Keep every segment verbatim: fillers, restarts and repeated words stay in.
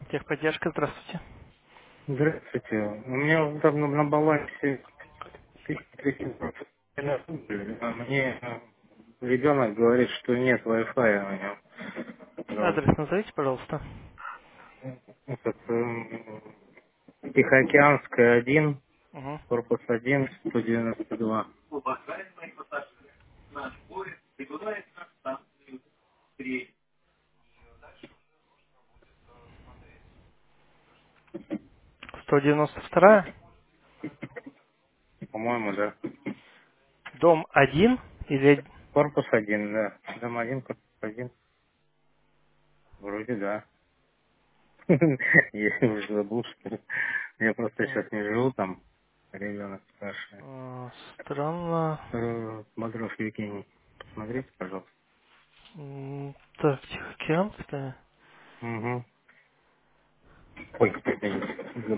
Техподдержка, здравствуйте. Здравствуйте. У меня вот там на на балансе тысяча триста рублей. А мне э, ребенок говорит, что нет Wi-Fi у него. Ну, Адрес назовите, пожалуйста. этот, эм, Тихоокеанская один, Угу. корпус один, сто девяносто два. сто девяносто два. По-моему, да. Дом один или... Корпус один, да. Дом один, корпус один. Вроде да. Если уже забыл, что ли. Я просто М, сейчас не живу там. Ребенок спрашивает. э, Странно. Э, Бодров Евгений. Посмотрите, пожалуйста. М, Так, Тихоокеанская. Угу. Ой, извините.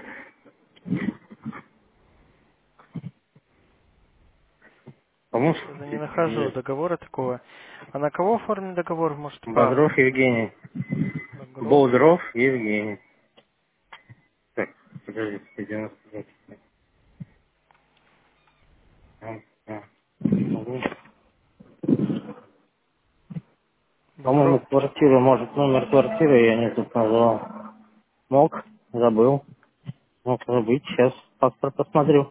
По-моему, Что-то не нахожу нет. договора такого. А на кого оформлен договор? Может, по Бодров Евгений. Багров? Бодров Евгений. Так, подождите, девяносто девять. А, а. Мгм. По-моему, Багров. квартира, может, номер квартиры я не тут назвал. Мог, забыл. Мог забыть, сейчас паспорт посмотрю.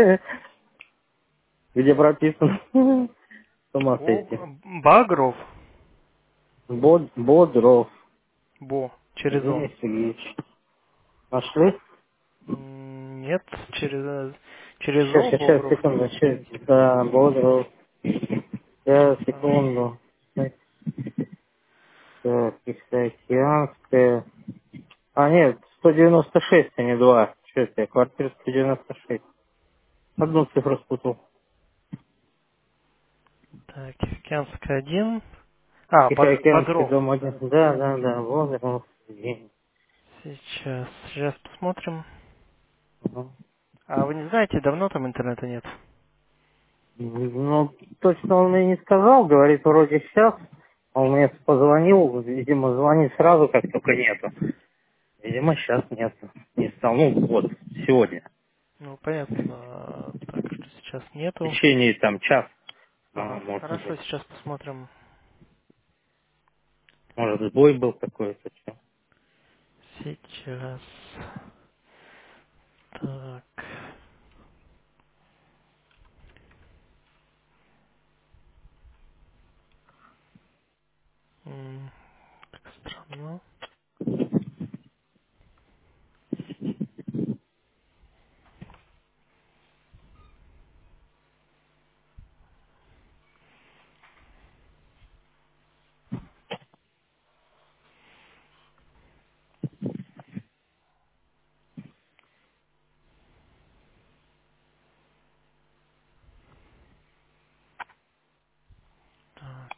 Где прописан. С ума сойти. Бо... Багров. Bod- Бодров. Бо. Через О. Евгений Сергеевич. Нашли? М, Нет, через, э, через Сейчас, О сейчас, сейчас, Богров. секунду. Сейчас. Да, Бодров. Сейчас, Так. секунду. Так, Тихоокеанская. А, нет, сто девяносто шесть, а не два. Что это, квартира сто девяносто шесть. Одну цифру спутал. Так, Тихоокеанская один. А, Баг- Тихоокеанский Багров. дом один. Да. Да, да, да, Бодров. Евгений. Сейчас, сейчас посмотрим. Мгм. А вы не знаете, давно там интернета нет? Ну, точно он мне не сказал, говорит, вроде сейчас. Он мне позвонил, видимо, звонит сразу, как только нету. Видимо, сейчас нет. Не стал. Ну, вот, сегодня. Ну, понятно, так что сейчас В нету. течение там час, а, Ага, может хорошо, быть. сейчас посмотрим. Может, сбой был какой-то. чё. Сейчас. Так. М, Так странно. Так,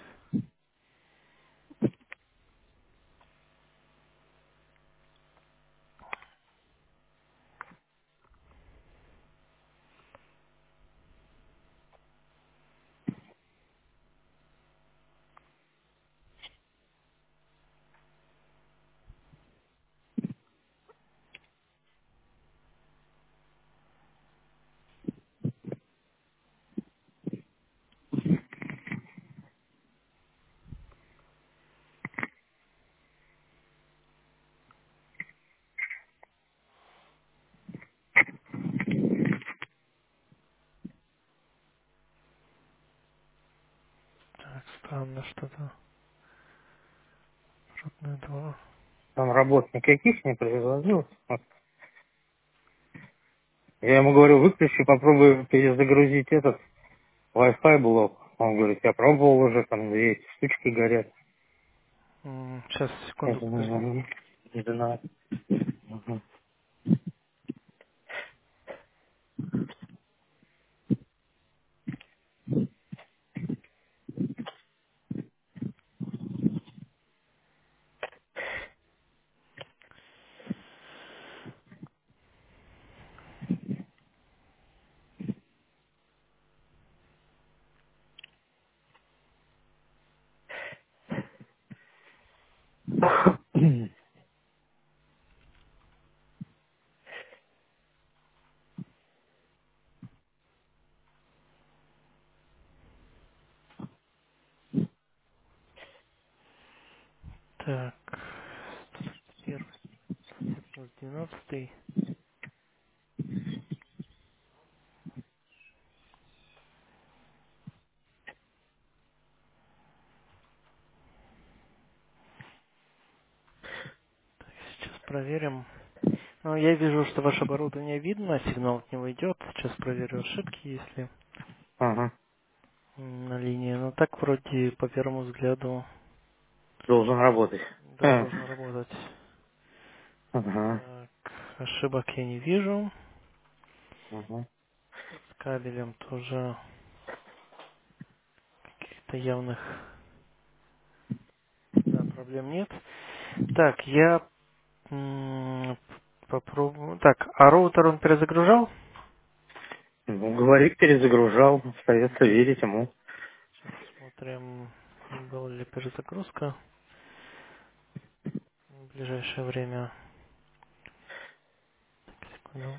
так, странно что-то. Родной двор. Там работ никаких не производилось. Вот. Я ему говорю, выключи, попробуй перезагрузить этот Wi-Fi блок. Он говорит, я пробовал уже, там две эти штучки горят. М, Сейчас, Я секунду, подожди. думаю, «Мгм, не знаю. Мгм. с двенадцатый. Сейчас проверим. Ну, я вижу, что ваше оборудование видно, сигнал от него идет. Сейчас проверю ошибки, если Ага. м, на линии. Но так вроде по первому взгляду, Должен работать. да, А, должно работать. Ага. Так, ошибок я не вижу. Ага. С кабелем тоже каких-то явных, да, проблем нет. Так, я м, попробую. Так, а роутер он перезагружал? Ну, говорит, перезагружал. Остается Мгм. верить ему. Сейчас посмотрим, была ли перезагрузка в ближайшее время. Так, секунду.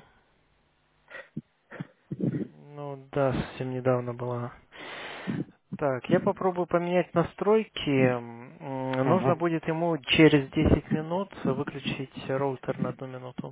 Ну да, совсем недавно была. Так, я попробую поменять настройки. М, Нужно Ага. будет ему через десять минут выключить роутер на одну минуту.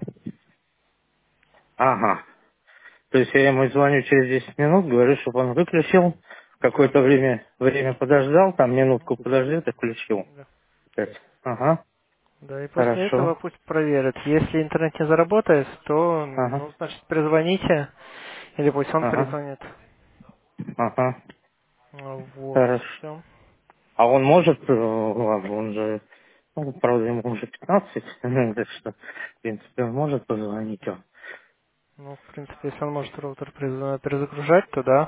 Ага. То есть я ему звоню через десять минут, говорю, чтобы он выключил. Да. Какое-то время, время подождал, там Мгм. минутку подождет и включил. Да. Опять. Ага. Да, и после этого Хорошо. пусть проверят. Если интернет не заработает, то, Ага. ну, значит, перезвоните, или пусть он Ага. перезвонит. Ага. Ну, вот, Хорошо. все. А он может, э, ладно, он же, ну, правда, ему уже пятнадцать, так что, в принципе, он может позвонить. Он. Ну, в принципе, если он может роутер перез- перезагружать, то да.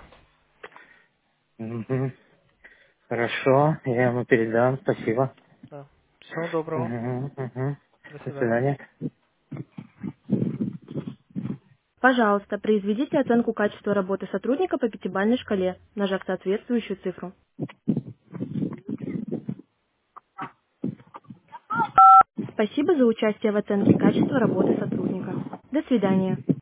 Мгм. Хорошо, я ему передам, спасибо. Да. Всего доброго. Мгм, мгм. До До свидания. свидания. Пожалуйста, произведите оценку качества работы сотрудника по пятибалльной шкале, нажав соответствующую цифру. Спасибо за участие в оценке качества работы сотрудника. До свидания.